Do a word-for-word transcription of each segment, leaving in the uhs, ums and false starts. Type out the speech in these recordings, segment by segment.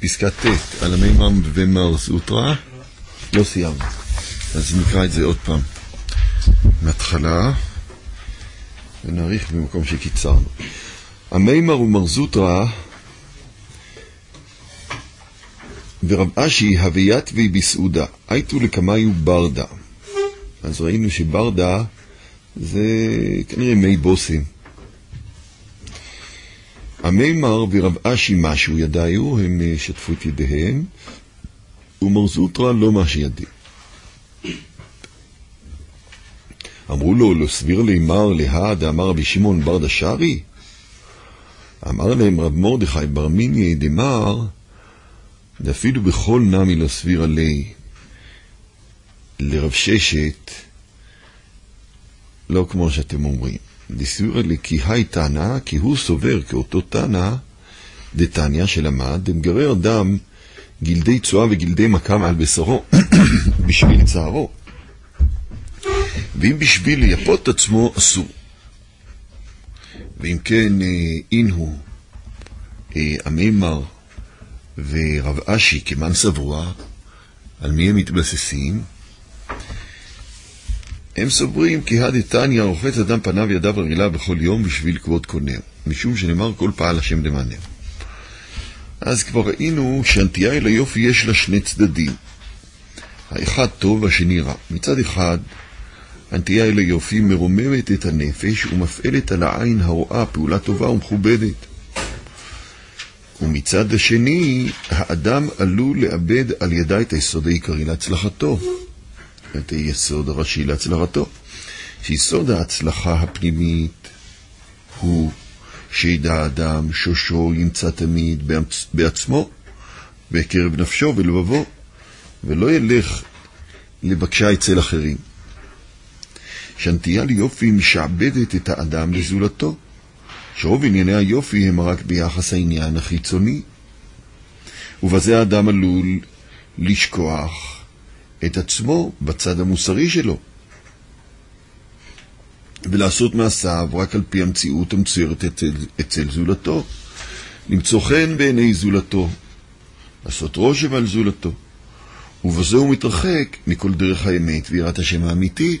פסקה ט' על המימר ומר סוטרה. לא סיימנו, אז נקרא את זה עוד פעם מההתחלה ונעריך במקום שקיצרנו. המימר ומר סוטרה ורב אשי הוויית ובסעודה הייתו לקמיו ברדה. אז ראינו שברדה זה כנראה מי בוסים. המימר ורב אשי משהו ידעו, הם שטפו את ידיהם, ומר סוטרה לא משהו ידי. אמרו לו, לא סביר לימר להד, אמר רבי שמעון בר דשארי. אמר להם רב מרדכי בר מיניה דמר, דאפילו בכל נמי לא סביר עלי. לרב ששת, לא כמו שאתם אומרים. דסביר עלי כי היי תנא, כי הוא סובר כאותו תנא, דתניא שלמד, דמגרר אדם גלדי צועה וגלדי מקם על בשרו, בשביל צערו. ואם בשביל לייפות עצמו אסור. ואם כן, אין הוא המימר ורב אשי כמן סברוה, על מי הם מתבססים? הם סוברים כי הדתניא רוחץ אדם פניו ידיו רגליו בכל יום בשביל כבוד קונר, משום שנאמר כל פעל השם למענר. אז כבר ראינו שהנטייה אל היופי יש לה שני צדדים. האחד טוב והשני רע. מצד אחד, הנטייה אל היופי מרוממת את הנפש ומפעלת על העין הרואה פעולה טובה ומכובדת. ומצד השני, האדם עלול לאבד על ידה את היסוד העיקרי להצלחתו. את היסוד הראשי להצלחתו. שיסוד ההצלחה הפנימית הוא שידע האדם שושו ימצא תמיד בעצמו, בקרב נפשו ולבבו, ולא ילך לבקשה אצל אחרים. שהנטייה ליופי משעבדת את האדם לזולתו, שרוב ענייני היופי הם רק ביחס העניין החיצוני, ובזה האדם עלול לשכוח את עצמו בצד המוסרי שלו, ולעשות מעשיו רק על פי המציאות המצוירת אצל, אצל זולתו, למצוא חן בעיני זולתו, לעשות רושם על זולתו, ובזה הוא מתרחק מכל דרך האמת ויראת השם האמיתית,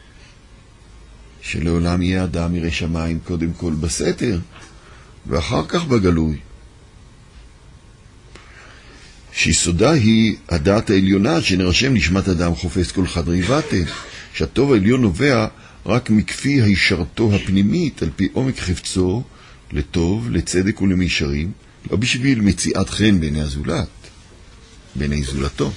שלעולם יהיה אדם ירא שמיים קודם כל בסתר, ואחר כך בגלוי. שיסודה היא הדעת העליונה שנרשם נשמת אדם חופש כל חדרי בטן, שהטוב העליון נובע רק מכפי הישרתו הפנימית על פי עומק חפצו לטוב, לצדק ולמישרים, לא בשביל מציאת חן בעיני הזולת, בעיני זולתו.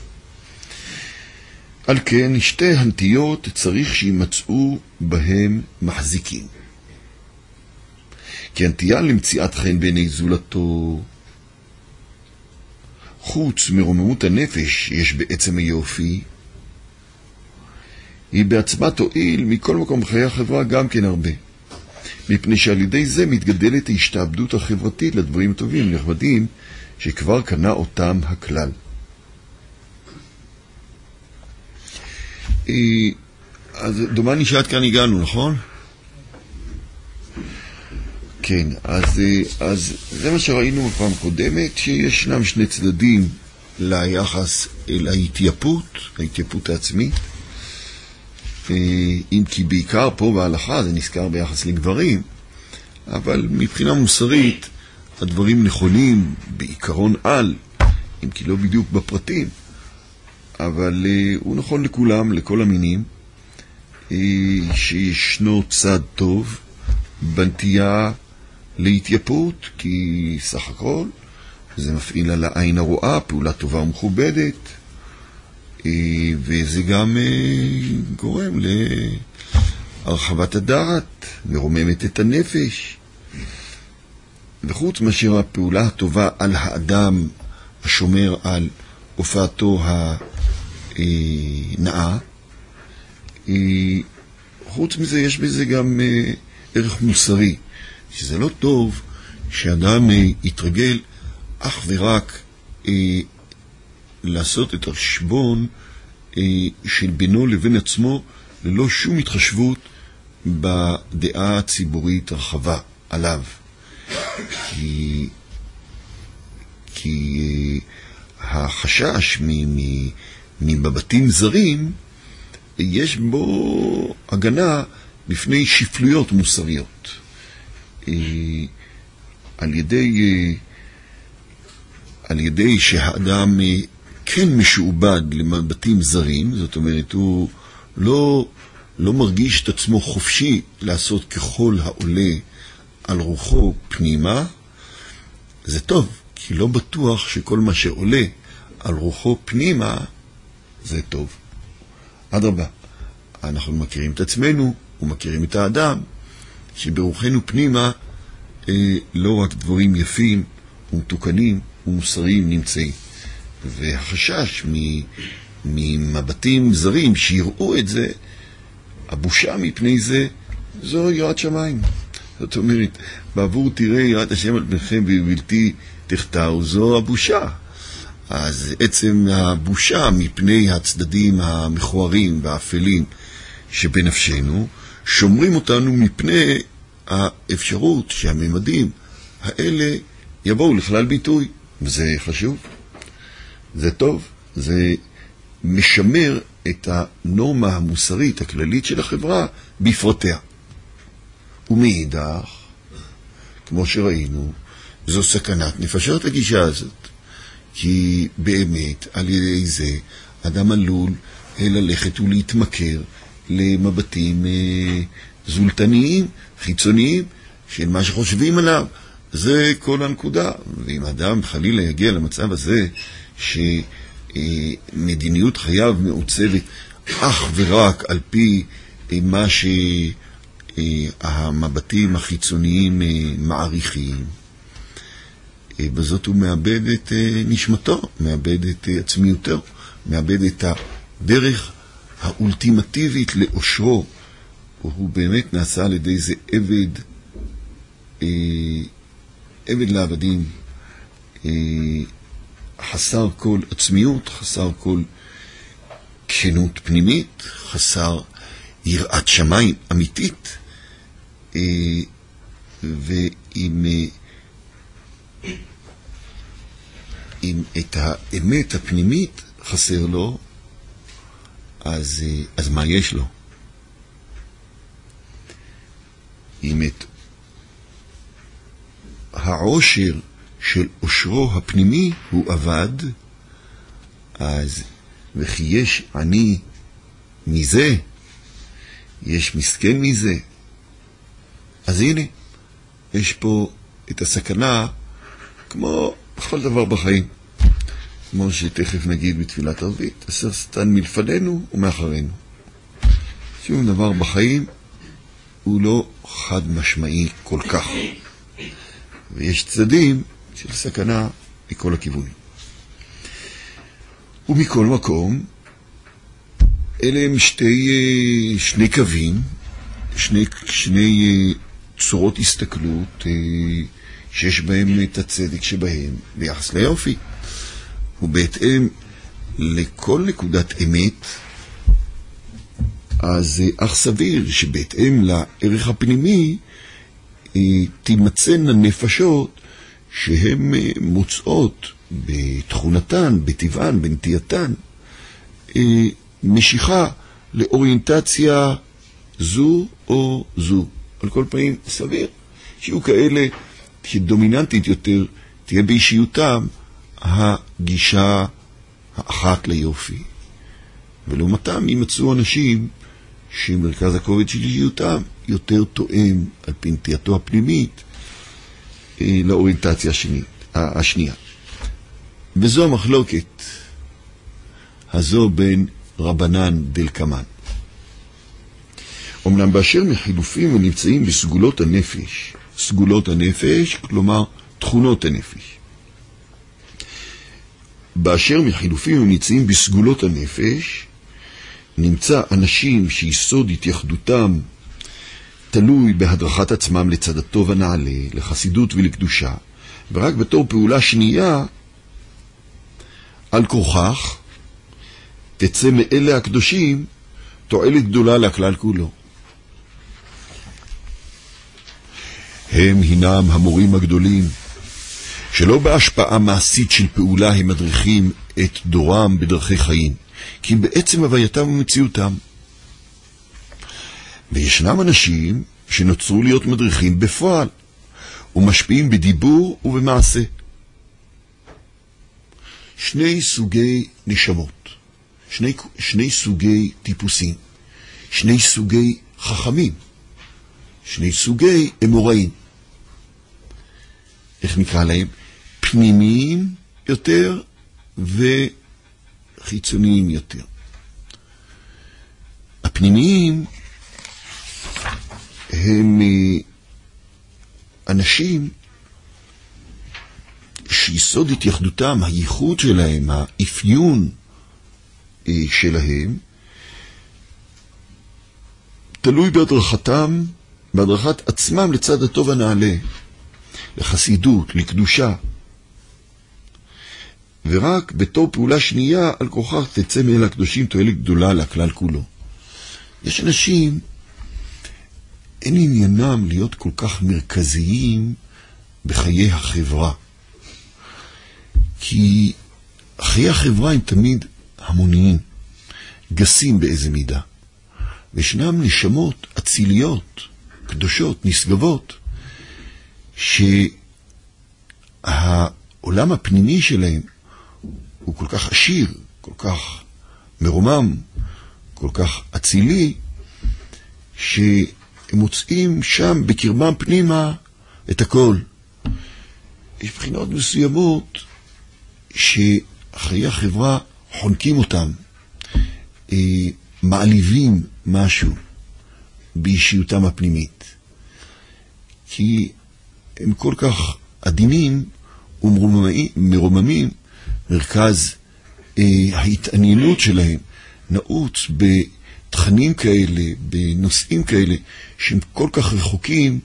על כן שתי הנטיות צריך שימצאו בהם מחזיקים. כי הנטייה למציאת חן בעיני זולתו, חוץ מרוממות הנפש יש בעצם היופי, היא בעצמה תועיל מכל מקום חיי החברה גם כן הרבה. מפני שעל ידי זה מתגדלת ההשתעבדות החברתית לדברים טובים נכבדים שכבר קנה אותם הכלל. אז דומני שעד כאן הגענו, נכון? כן, אז, אז זה מה שראינו בפעם קודמת, שישנם שני צדדים ליחס אל ההתייפות, ההתייפות העצמית, אם כי בעיקר פה בהלכה זה נזכר ביחס לגברים, אבל מבחינה מוסרית הדברים נכונים בעיקרון על, אם כי לא בדיוק בפרטים, אבל uh, הוא נכון לכולם, לכל המינים, uh, שישנו צד טוב בנטייה להתייפות, כי סך הכל זה מפעיל על העין הרואה פעולה טובה ומכובדת, uh, וזה גם uh, גורם להרחבת הדעת, מרוממת את הנפש. וחוץ מאשר הפעולה הטובה על האדם השומר על הופעתו ה... נאה, חוץ מזה יש בזה גם ערך מוסרי, שזה לא טוב שאדם יתרגל אך ורק לעשות את החשבון של בינו לבין עצמו ללא שום התחשבות בדעה הציבורית הרחבה עליו. כי, כי החשש מבתים זרים, יש בו הגנה בפני שפלויות מוסריות. על ידי, על ידי שהאדם כן משועבד לבתים זרים, זאת אומרת, הוא לא, לא מרגיש את עצמו חופשי לעשות ככל העולה על רוחו פנימה, זה טוב, כי לא בטוח שכל מה שעולה על רוחו פנימה זה טוב. אדרבה, אנחנו מכירים את עצמנו ומכירים את האדם, שברוחנו פנימה אה, לא רק דברים יפים ומתוקנים ומוסריים נמצאים. והחשש ממבטים זרים שיראו את זה, הבושה מפני זה, זו יראת שמיים. זאת אומרת, בעבור תראה יראת השם על פניכם ובלתי תחתרו, זו הבושה. אז עצם הבושה מפני הצדדים המכוערים והאפלים שבנפשנו, שומרים אותנו מפני האפשרות שהממדים האלה יבואו לכלל ביטוי. וזה חשוב, זה טוב, זה משמר את הנורמה המוסרית הכללית של החברה בפרטיה. ומאידך, כמו שראינו, זו סכנת נפשות הגישה הזאת. כי באמת על ידי זה אדם עלול ללכת ולהתמכר למבטים זולטניים, חיצוניים, של מה שחושבים עליו. זה כל הנקודה. ואם אדם חלילה יגיע למצב הזה שמדיניות חייו מעוצבת אך ורק על פי מה שהמבטים החיצוניים מעריכים, בזאת הוא מאבד את נשמתו, מאבד את עצמיותו, מאבד את הדרך האולטימטיבית לאושרו. הוא באמת נעשה על ידי זה עבד, עבד לעבדים, חסר כל עצמיות, חסר כל כנות פנימית, חסר יראת שמיים אמיתית, ועם אם את האמת הפנימית חסר לו, אז, אז מה יש לו? אם את העושר של עושרו הפנימי הוא עבד, אז וכי יש אני מזה, יש מסכן מזה, אז הנה, יש פה את הסכנה כמו בכל דבר בחיים. כמו שתכף נגיד בתפילת ערבית, אסר שטן מלפנינו ומאחרינו. שום דבר בחיים הוא לא חד משמעי כל כך. ויש צדדים של סכנה מכל הכיוונים. ומכל מקום, אלה הם שתי, שני קווים, שני, שני צורות הסתכלות שיש בהם את הצדק שבהם ביחס ליופי. ובהתאם לכל נקודת אמת, אז אך סביר שבהתאם לערך הפנימי תימצאנה נפשות שהן מוצאות בתכונתן, בטבען, בנטייתן, משיכה לאוריינטציה זו או זו. על כל פנים סביר שיהיו כאלה שדומיננטית יותר תהיה באישיותם הגישה האחת ליופי. ולעומתם יימצאו אנשים שמרכז הכובד של אישיותם יותר תואם על פי נטייתו הפנימית לאוריינטציה השנית, השנייה. וזו המחלוקת הזו בין רבנן דלקמן. אמנם באשר מחילופים ונמצאים בסגולות הנפש, סגולות הנפש, כלומר תכונות הנפש. באשר מחילופים ונמצאים בסגולות הנפש, נמצא אנשים שיסוד התייחדותם תלוי בהדרכת עצמם לצד הטוב הנעלה, לחסידות ולקדושה, ורק בתור פעולה שנייה, על כוחך, תצא מאלה הקדושים תועלת גדולה לכלל כולו. הם הינם המורים הגדולים, שלא בהשפעה מעשית של פעולה הם מדריכים את דורם בדרכי חיים, כי בעצם הווייתם ומציאותם. וישנם אנשים שנוצרו להיות מדריכים בפועל, ומשפיעים בדיבור ובמעשה. שני סוגי נשמות, שני, שני סוגי טיפוסים, שני סוגי חכמים, שני סוגי אמוראים. איך נקרא להם? פנימיים יותר וחיצוניים יותר. הפנימיים הם אנשים שיסוד התייחדותם, הייחוד שלהם, האפיון שלהם, תלוי בהדרכתם, בהדרכת עצמם לצד הטוב הנעלה, לחסידות, לקדושה. ורק בתור פעולה שנייה על כוחך תצא מאל הקדושים תועלת גדולה לכלל כולו. יש אנשים, אין עניינם להיות כל כך מרכזיים בחיי החברה. כי חיי החברה הם תמיד המוניים, גסים באיזה מידה. וישנם נשמות אציליות, קדושות, נשגבות, שהעולם הפנימי שלהם הוא כל כך עשיר, כל כך מרומם, כל כך אצילי, שהם מוצאים שם בקרבם פנימה את הכל. יש בחינות מסוימות שחיי החברה חונקים אותם, מעליבים משהו באישיותם הפנימית. כי הם כל כך עדינים ומרוממים, מרכז ההתעניינות שלהם נעוץ בתכנים כאלה, בנושאים כאלה, שהם כל כך רחוקים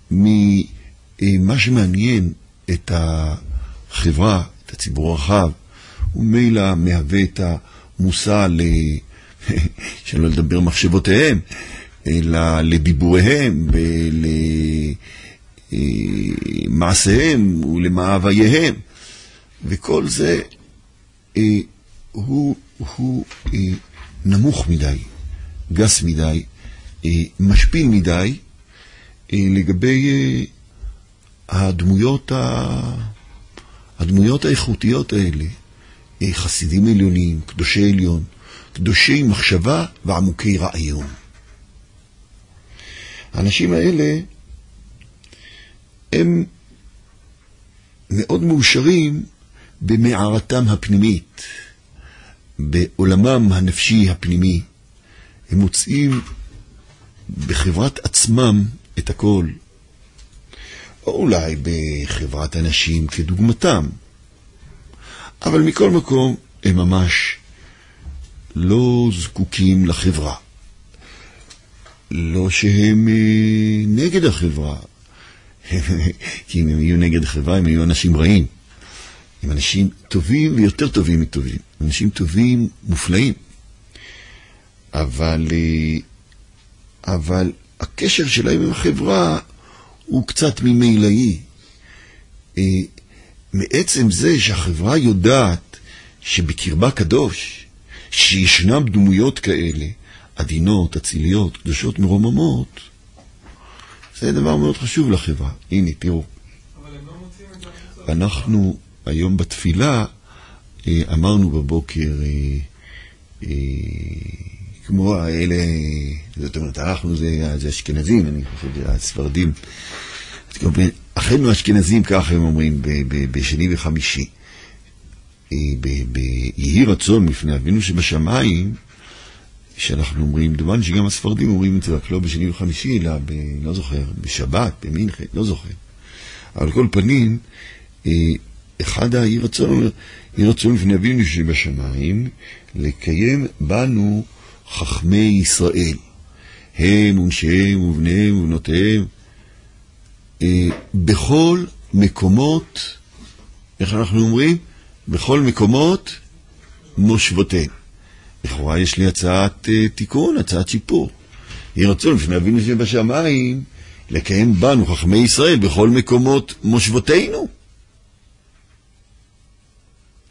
ממה שמעניין את החברה, את הציבור הרחב, ומילא מהווה את המושא ל... שלא לדבר מחשבותיהם, אלא לדיבוריהם ולמעשיהם ולמאווייהם. וכל זה אה, הוא, הוא אה, נמוך מדי, גס מדי, אה, משפיל מדי, אה, לגבי אה, הדמויות, ה... הדמויות האיכותיות האלה, אה, חסידים עליונים, קדושי עליון, קדושי מחשבה ועמוקי רעיון. האנשים האלה הם מאוד מאושרים במערתם הפנימית, בעולמם הנפשי הפנימי. הם מוצאים בחברת עצמם את הכל, או אולי בחברת אנשים כדוגמתם, אבל מכל מקום הם ממש לא זקוקים לחברה. לא שהם נגד החברה, כי אם הם יהיו נגד החברה הם יהיו אנשים רעים. הם אנשים טובים ויותר טובים מטובים, אנשים טובים מופלאים. אבל אבל הקשר שלהם עם החברה הוא קצת ממילאי. מעצם זה שהחברה יודעת שבקרבה קדוש, שישנם דמויות כאלה, עדינות, אציליות, קדושות, מרוממות, זה דבר מאוד חשוב לחברה. הנה, תראו. אבל הם לא מוצאים את זה. אנחנו היום בתפילה אמרנו בבוקר, כמו האלה, זאת אומרת, אנחנו זה, זה אשכנזים, אני חושב, זה הספרדים. אחינו האשכנזים, ככה הם אומרים, בשני וחמישי. יהי רצון לפני אבינו שבשמיים, שאנחנו אומרים, דומן שגם הספרדים אומרים את זה, רק לא בשני וחמישי, אלא ב, לא זוכר, בשבת, במינכה, לא זוכר. אבל כל פנים, אחד יהי רצון אומר, יהי רצון לפני אבינו שבשמיים, לקיים בנו חכמי ישראל, הם ונשיהם ובניהם ובנותיהם, בכל מקומות, איך אנחנו אומרים? בכל מקומות מושבותיהם. לכאורה יש לי הצעת uh, תיקון, הצעת שיפור. יהי רצון לפני אבינו שבשמיים לקיים בנו חכמי ישראל בכל מקומות מושבותינו.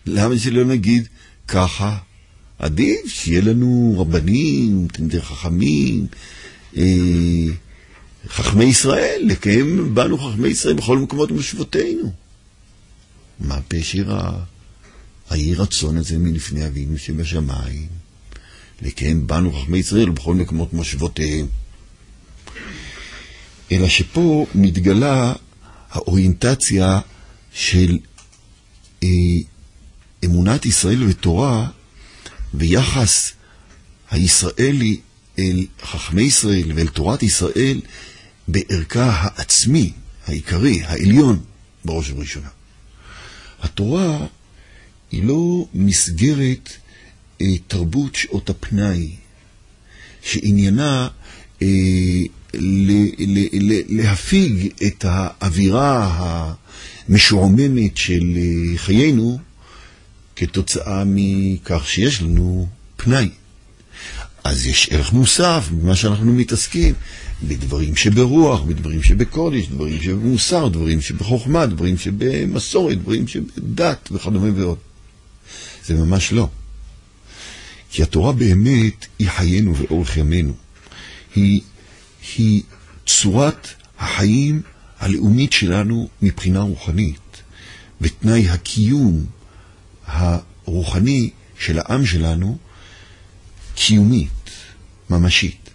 למה שלא נגיד ככה? עדיף שיהיה לנו רבנים, תלמידי חכמים, אה, חכמי ישראל, לקיים בנו חכמי ישראל בכל מקומות מושבותינו. מה פשר האי רצון הזה מלפני אבינו שבשמיים? לקיים בנו חכמי ישראל בכל מקומות מושבותיהם. אלא שפה מתגלה האוריינטציה של אה, אמונת ישראל ותורה, ויחס הישראלי אל חכמי ישראל ואל תורת ישראל בערכה העצמי, העיקרי, העליון, בראש ובראשונה. התורה היא לא מסגרת אה, תרבות שעות הפנאי, שעניינה אה, ל, ל, ל, להפיג את האווירה המשועממת של אה, חיינו, כתוצאה מכך שיש לנו פנאי. אז יש ערך מוסף במה שאנחנו מתעסקים, בדברים שברוח, בדברים שבקודש, דברים שבמוסר, דברים שבחוכמה, דברים שבמסורת, דברים שבדת וכדומה ועוד. זה ממש לא. כי התורה באמת היא חיינו ואורך ימינו. היא, היא צורת החיים הלאומית שלנו מבחינה רוחנית, ותנאי הקיום הרוחני של העם שלנו קיומית, ממשית.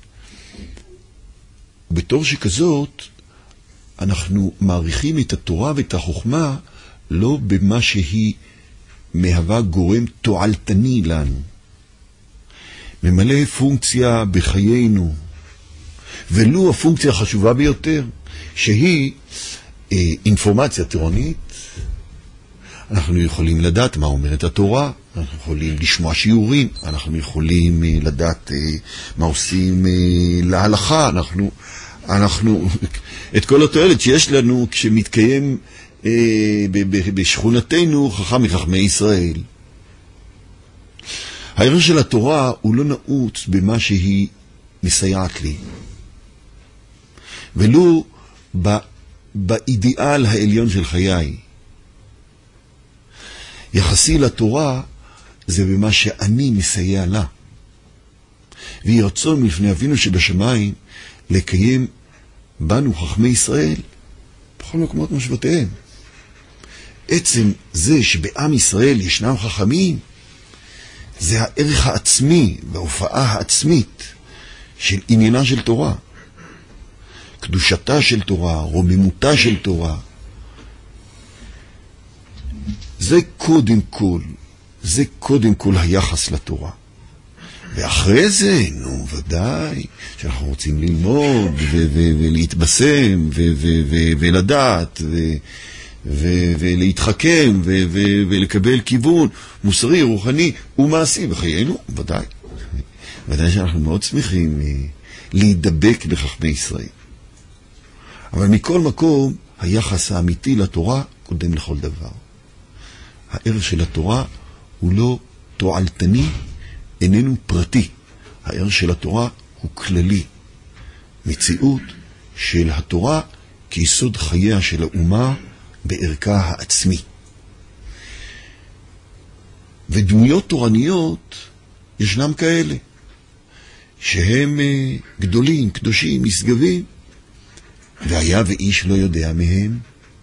ובתור שכזאת אנחנו מעריכים את התורה ואת החוכמה לא במה שהיא מהווה גורם תועלתני לנו, ממלא פונקציה בחיינו, ולו הפונקציה החשובה ביותר, שהיא אה, אינפורמציה תורנית. אנחנו יכולים לדעת מה אומרת התורה, אנחנו יכולים לשמוע שיעורים, אנחנו יכולים uh, לדעת uh, מה עושים uh, להלכה, אנחנו, אנחנו, את כל התועלת שיש לנו כשמתקיים uh, ב- ב- בשכונתנו חכם מחכמי ישראל. הערך של התורה הוא לא נעוץ במה שהיא מסייעת לי, ולא ב- באידיאל העליון של חיי. יחסי לתורה זה במה שאני מסייע לה. ויהי רצון מלפני אבינו שבשמיים לקיים בנו חכמי ישראל בכל מקומות מושבותיהם. עצם זה שבעם ישראל ישנם חכמים, זה הערך העצמי וההופעה העצמית של עניינה של תורה. קדושתה של תורה, רוממותה של תורה. זה קודם כל, זה קודם כל היחס לתורה. ואחרי זה, נו, ודאי, שאנחנו רוצים ללמוד ו- ו- ולהתבשם ו- ו- ו- ולדעת ו- ו- ולהתחכם ו- ו- ולקבל כיוון מוסרי, רוחני ומעשי בחיינו, ודאי. ודאי שאנחנו מאוד שמחים להידבק לחכמי ישראל. אבל מכל מקום, היחס האמיתי לתורה קודם לכל דבר. הערך של התורה הוא לא תועלתני, איננו פרטי. הערך של התורה הוא כללי. מציאות של התורה כיסוד חייה של האומה בערכה העצמי. ודמויות תורניות ישנם כאלה, שהם גדולים, קדושים, משגבים, והיה ואיש לא יודע מהם,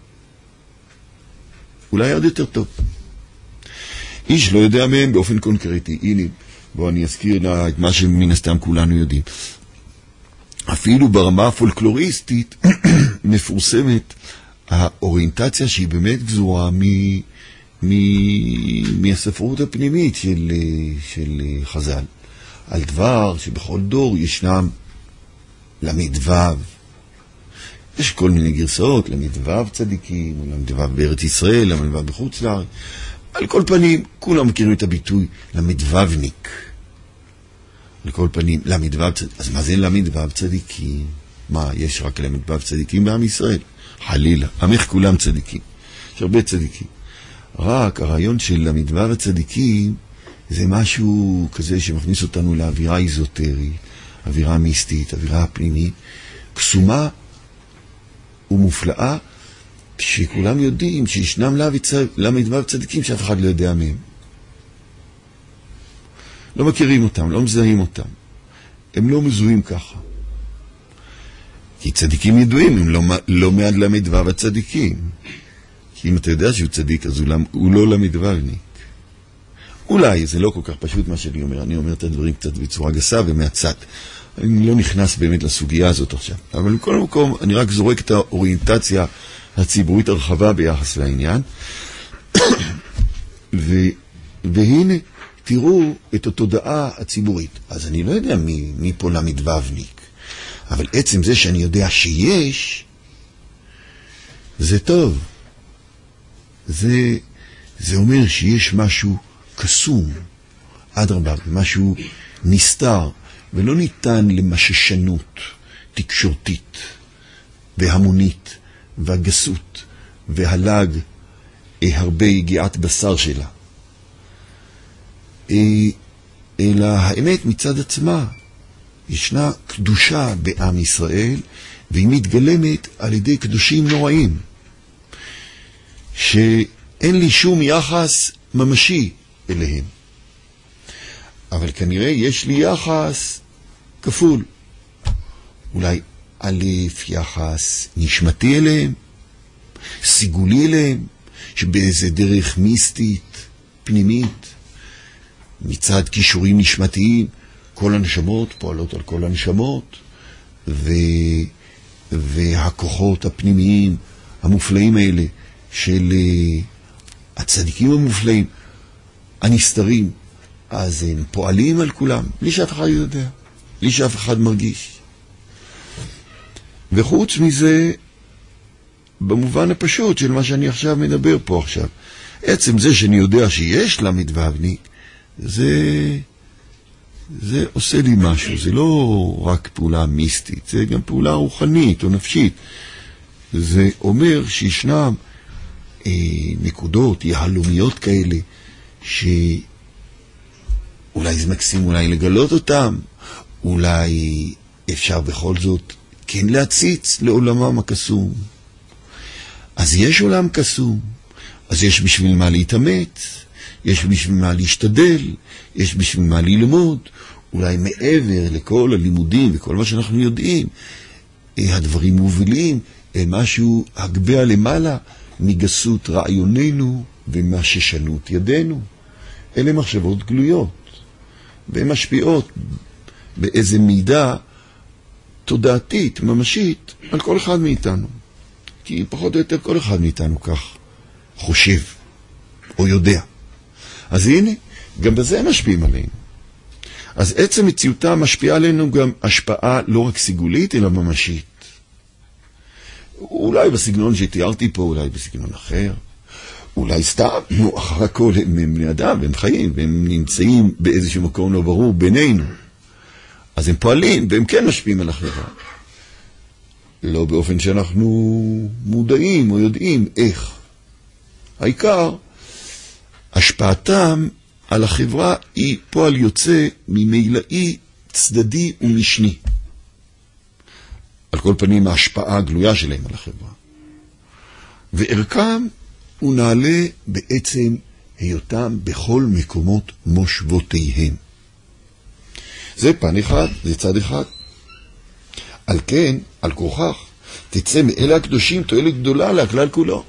אולי עוד יותר טוב. איש לא יודע מהם באופן קונקרטי. הנה, בוא אני אזכיר לה את מה שמן הסתם כולנו יודעים. אפילו ברמה הפולקלוריסטית מפורסמת האוריינטציה שהיא באמת גזורה מ... מ... מהספרות הפנימית של, של חז"ל. על דבר שבכל דור ישנם למדוו. יש כל מיני גרסאות, למדוו צדיקים, או למדוו בארץ ישראל, למדוו בחוץ לארץ. על כל פנים, כולם מכירים את הביטוי למדוובניק. על כל פנים, למדוו צדיקים. אז מה זה למדוו צדיקים? מה, יש רק למדוו צדיקים בעם ישראל? חלילה, עמך כולם צדיקים. יש הרבה צדיקים. רק הרעיון של למדוו הצדיקים זה משהו כזה שמכניס אותנו לאווירה איזוטרית, אווירה מיסטית, אווירה פנימית, קסומה ומופלאה, שכולם יודעים שישנם למדוו צדיקים שאף אחד לא יודע מהם. לא מכירים אותם, לא מזהים אותם. הם לא מזוהים ככה. כי צדיקים ידועים, הם לא, לא מעד למדבר הצדיקים. כי אם אתה יודע שהוא צדיק, אז הוא, הוא לא למדברניק. אולי, זה לא כל כך פשוט מה שאני אומר, אני אומר את הדברים קצת בצורה גסה ומהצד. אני לא נכנס באמת לסוגיה הזאת עכשיו. אבל בכל מקום, אני רק זורק את האוריינטציה הציבורית הרחבה ביחס לעניין. ו, והנה, תראו את התודעה הציבורית. אז אני לא יודע מי, מי פה למדבבניק. אבל עצם זה שאני יודע שיש, זה טוב. זה, זה אומר שיש משהו קסום, אדרבה, משהו נסתר, ולא ניתן למששנות תקשורתית והמונית והגסות והלג הרבה הגיעת בשר שלה. אלא האמת מצד עצמה, ישנה קדושה בעם ישראל, והיא מתגלמת על ידי קדושים נוראים, שאין לי שום יחס ממשי אליהם. אבל כנראה יש לי יחס כפול. אולי א' יחס נשמתי אליהם, סיגולי אליהם, שבאיזה דרך מיסטית, פנימית, מצד כישורים נשמתיים, כל הנשמות פועלות על כל הנשמות, ו... והכוחות הפנימיים המופלאים האלה של הצדיקים המופלאים, הנסתרים, אז הם פועלים על כולם, בלי שאף אחד יודע, בלי שאף אחד מרגיש. וחוץ מזה, במובן הפשוט של מה שאני עכשיו מדבר פה עכשיו, עצם זה שאני יודע שיש למדבבניק, זה, זה עושה לי משהו, זה לא רק פעולה מיסטית, זה גם פעולה רוחנית או נפשית. זה אומר שישנם אה, נקודות, יהלומיות כאלה, שאולי זה מקסים אולי לגלות אותם, אולי אפשר בכל זאת כן להציץ לעולמם הקסום. אז יש עולם קסום, אז יש בשביל מה להתאמץ, יש בשביל מה להשתדל, יש בשביל מה ללמוד, אולי מעבר לכל הלימודים וכל מה שאנחנו יודעים, הדברים מובילים אל משהו הגביה למעלה מגסות רעיוננו ומששנות ידינו. אלה מחשבות גלויות, והן משפיעות באיזה מידה תודעתית, ממשית, על כל אחד מאיתנו. כי פחות או יותר כל אחד מאיתנו כך חושב או יודע. אז הנה, גם בזה משפיעים עלינו. אז עצם מציאותה משפיעה עלינו גם השפעה לא רק סיגולית, אלא ממשית. אולי בסגנון שתיארתי פה, אולי בסגנון אחר. אולי סתם, נו, אחר הכל הם בני אדם, והם חיים, והם נמצאים באיזשהו מקום לא ברור בינינו. אז הם פועלים, והם כן משפיעים על החברה. לא באופן שאנחנו מודעים או יודעים איך. העיקר, השפעתם על החברה היא פועל יוצא ממילאי צדדי ומשני. על כל פנים ההשפעה הגלויה שלהם על החברה. וערכם הוא נעלה בעצם היותם בכל מקומות מושבותיהם. זה פן אחד, זה צד אחד. על כן, על כוכך, תצא מאלה הקדושים תועלת גדולה להכלל כולו.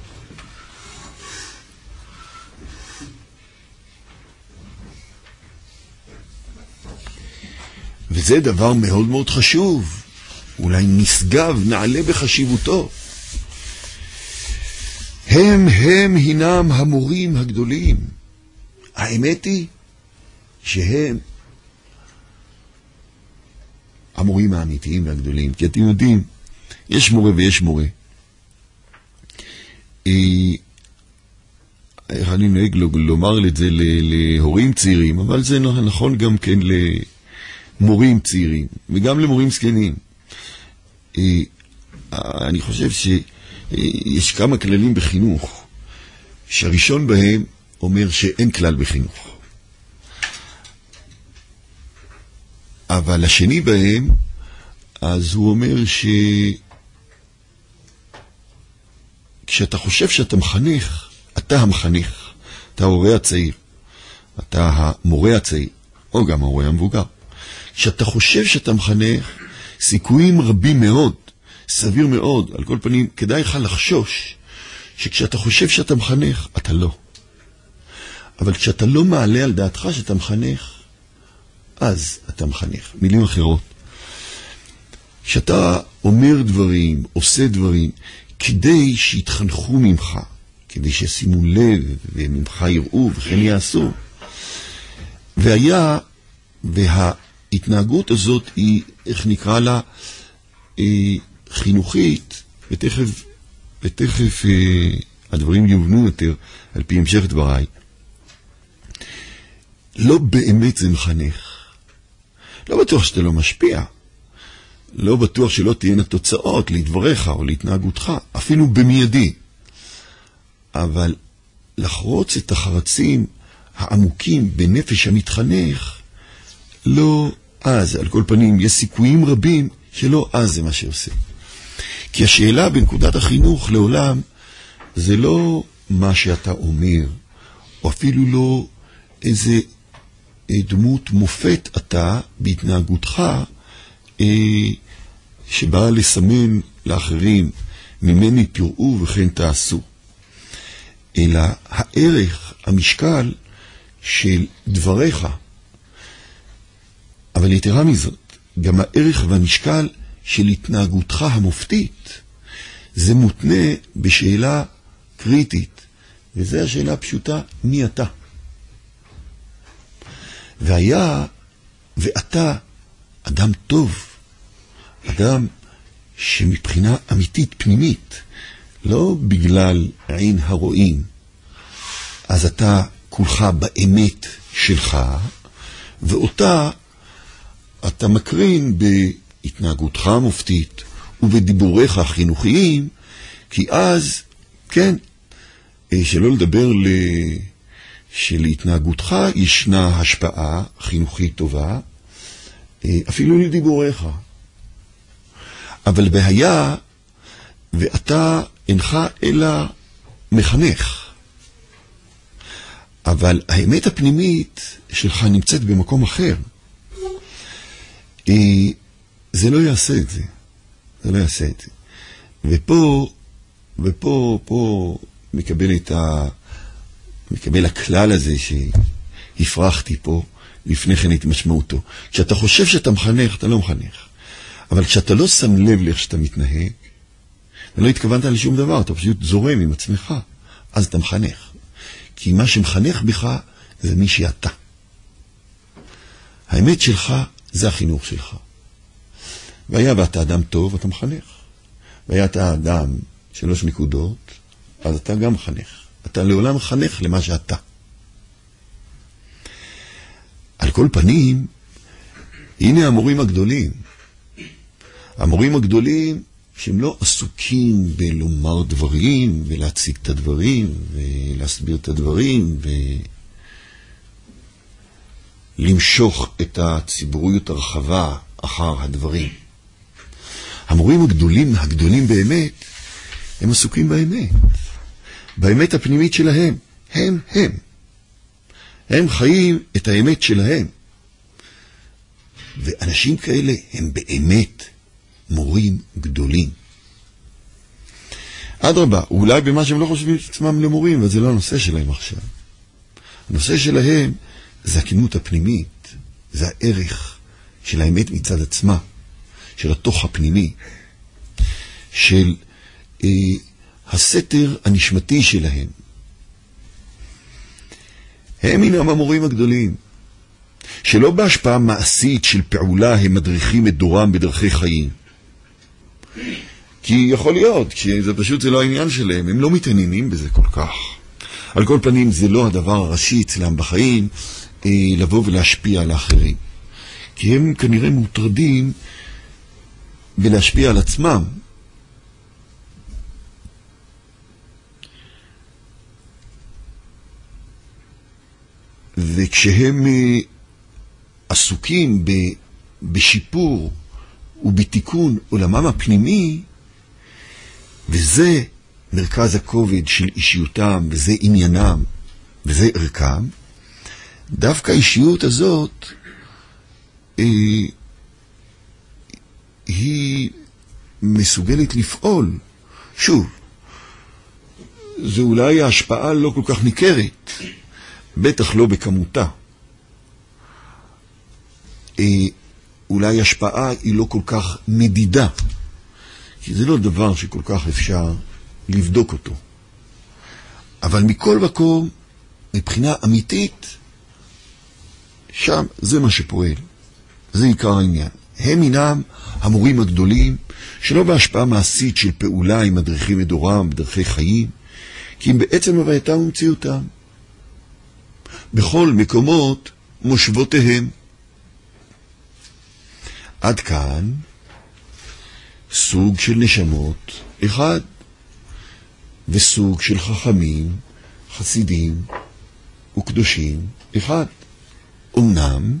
וזה דבר מאוד מאוד חשוב, אולי נשגב, נעלה בחשיבותו. הם הם הינם המורים הגדולים. האמת היא שהם המורים האמיתיים והגדולים. כי אתם יודעים, יש מורה ויש מורה. איך אני נוהג לומר את זה להורים צעירים, אבל זה נכון גם כן למורים צעירים, וגם למורים זקנים. אני חושב שיש כמה כללים בחינוך, שהראשון בהם אומר שאין כלל בחינוך. אבל השני בהם, אז הוא אומר ש... כשאתה חושב שאתה מחנך, אתה המחנך, אתה ההורה הצעיר, אתה המורה הצעיר, או גם ההורה המבוגר. כשאתה חושב שאתה מחנך, סיכויים רבים מאוד, סביר מאוד, על כל פנים, כדאי לך לחשוש, שכשאתה חושב שאתה מחנך, אתה לא. אבל כשאתה לא מעלה על דעתך שאתה מחנך, אז אתה מחנך. מילים אחרות. כשאתה אומר דברים, עושה דברים, כדי שיתחנכו ממך, כדי שישימו לב וממך יראו וכן יעשו, והיה, וההתנהגות הזאת היא, איך נקרא לה, אה, חינוכית, ותכף, ותכף אה, הדברים יובנו יותר על פי המשך דבריי. לא באמת זה מחנך. לא בטוח שאתה לא משפיע. לא בטוח שלא תהיינה תוצאות לדבריך או להתנהגותך, אפילו במיידי. אבל לחרוץ את החרצים העמוקים בנפש המתחנך, לא אז. על כל פנים, יש סיכויים רבים שלא אז זה מה שעושה. כי השאלה בנקודת החינוך לעולם, זה לא מה שאתה אומר, או אפילו לא איזה דמות מופת אתה בהתנהגותך, שבאה לסמן לאחרים, ממני תראו וכן תעשו. אלא הערך, המשקל של דבריך. אבל יתרה מזאת, גם הערך והמשקל של התנהגותך המופתית, זה מותנה בשאלה קריטית, וזו השאלה הפשוטה, מי אתה? והיה ואתה אדם טוב, אדם שמבחינה אמיתית פנימית, לא בגלל עין הרואים, אז אתה כולך באמת שלך, ואותה אתה מקרין בהתנהגותך המופתית ובדיבוריך החינוכיים, כי אז, כן, שלא לדבר ל... שלהתנהגותך ישנה השפעה חינוכית טובה, אפילו לדיבוריך. אבל בהיה, ואתה אינך אלא מחנך. אבל האמת הפנימית שלך נמצאת במקום אחר. זה לא יעשה את זה. זה לא יעשה את זה. ופה, ופה, פה מקבל את ה... מקבל הכלל הזה שהפרחתי פה, לפני כן את משמעותו. כשאתה חושב שאתה מחנך, אתה לא מחנך. אבל כשאתה לא שם לב לאיך שאתה מתנהג, ולא התכוונת לשום דבר, אתה פשוט זורם עם עצמך, אז אתה מחנך. כי מה שמחנך בך זה מי שאתה. האמת שלך זה החינוך שלך. והיה ואתה אדם טוב, אתה מחנך. והיה אתה אדם שלוש נקודות, אז אתה גם מחנך. אתה לעולם מחנך למה שאתה. על כל פנים, הנה המורים הגדולים. המורים הגדולים שהם לא עסוקים בלומר דברים ולהציג את הדברים ולהסביר את הדברים ולמשוך את הציבוריות הרחבה אחר הדברים. המורים הגדולים, הגדולים באמת, הם עסוקים באמת. באמת הפנימית שלהם. הם, הם. הם חיים את האמת שלהם. ואנשים כאלה הם באמת מורים גדולים. אדרבה, אולי במה שהם לא חושבים את עצמם למורים, אבל זה לא הנושא שלהם עכשיו. הנושא שלהם זה הכנות הפנימית, זה הערך של האמת מצד עצמה, של התוך הפנימי, של אה, הסתר הנשמתי שלהם. הם הינם המורים הגדולים, שלא בהשפעה מעשית של פעולה הם מדריכים את דורם בדרכי חיים. כי יכול להיות, שזה פשוט זה לא העניין שלהם, הם לא מתעניינים בזה כל כך. על כל פנים זה לא הדבר הראשי אצלם בחיים, אה, לבוא ולהשפיע על האחרים. כי הם כנראה מוטרדים בלהשפיע על עצמם. וכשהם אה, עסוקים ב, בשיפור ובתיקון עולמם הפנימי, וזה מרכז הכובד של אישיותם, וזה עניינם, וזה ערכם, דווקא האישיות הזאת היא מסוגלת לפעול. שוב, זה אולי ההשפעה לא כל כך ניכרת, בטח לא בכמותה. אולי השפעה היא לא כל כך מדידה, כי זה לא דבר שכל כך אפשר לבדוק אותו. אבל מכל מקום, מבחינה אמיתית, שם זה מה שפועל. זה עיקר העניין. הם אינם המורים הגדולים, שלא בהשפעה מעשית של פעולה עם מדריכים מדורם, בדרכי חיים, כי הם בעצם הווייתם ומציאותם. בכל מקומות מושבותיהם. עד כאן סוג של נשמות אחד, וסוג של חכמים, חסידים וקדושים אחד. אמנם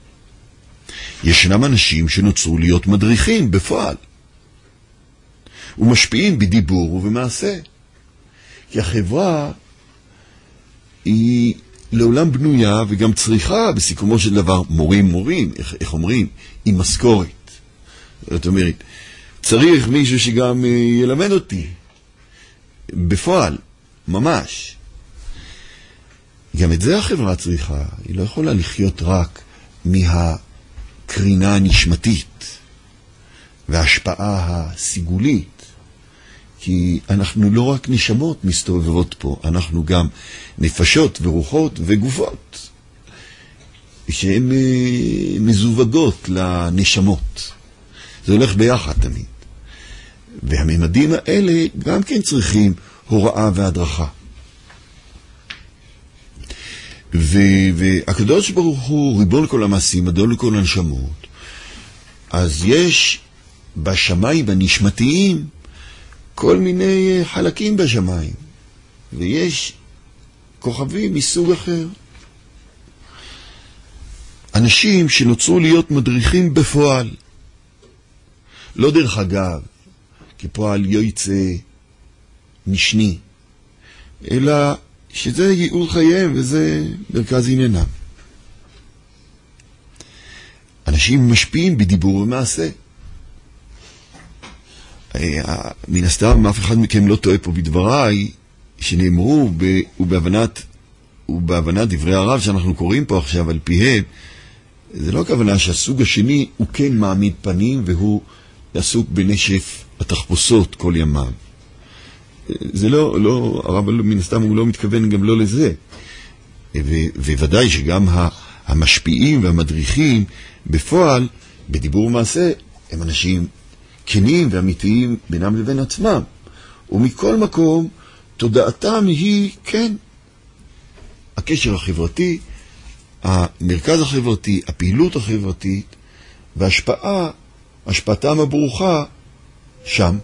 ישנם אנשים שנוצרו להיות מדריכים בפועל, ומשפיעים בדיבור ובמעשה, כי החברה היא לעולם בנויה וגם צריכה בסיכומו של דבר מורים מורים, איך, איך אומרים, עם משכורת. זאת אומרת, צריך מישהו שגם ילמד אותי בפועל, ממש. גם את זה החברה צריכה, היא לא יכולה לחיות רק מהקרינה הנשמתית וההשפעה הסיגולית, כי אנחנו לא רק נשמות מסתובבות פה, אנחנו גם נפשות ורוחות וגופות שהן מזווגות לנשמות. זה הולך ביחד תמיד. והממדים האלה גם כן צריכים הוראה והדרכה. והקדוש ברוך הוא ריבון כל המעשים, אדון לכל הנשמות. אז יש בשמיים הנשמתיים כל מיני חלקים בשמיים, ויש כוכבים מסוג אחר. אנשים שנוצרו להיות מדריכים בפועל, לא דרך אגב, כפועל יוצא משני, אלא שזה ייעול חייהם וזה מרכז עניינם. אנשים משפיעים בדיבור ומעשה. מן הסתם, אף אחד מכם לא טועה פה בדבריי, שנאמרו ובהבנת, ובהבנת דברי הרב שאנחנו קוראים פה עכשיו על פיהם. זה לא הכוונה שהסוג השני הוא כן מעמיד פנים והוא עסוק בנשף התחפושות כל ימיו. זה לא, לא, הרב מן הסתם הוא לא מתכוון גם לא לזה. וודאי שגם המשפיעים והמדריכים בפועל, בדיבור ומעשה, הם אנשים כנים ואמיתיים בינם לבין עצמם. ומכל מקום, תודעתם היא, כן, הקשר החברתי, המרכז החברתי, הפעילות החברתית, והשפעה, השפעתם הברוכה, שם.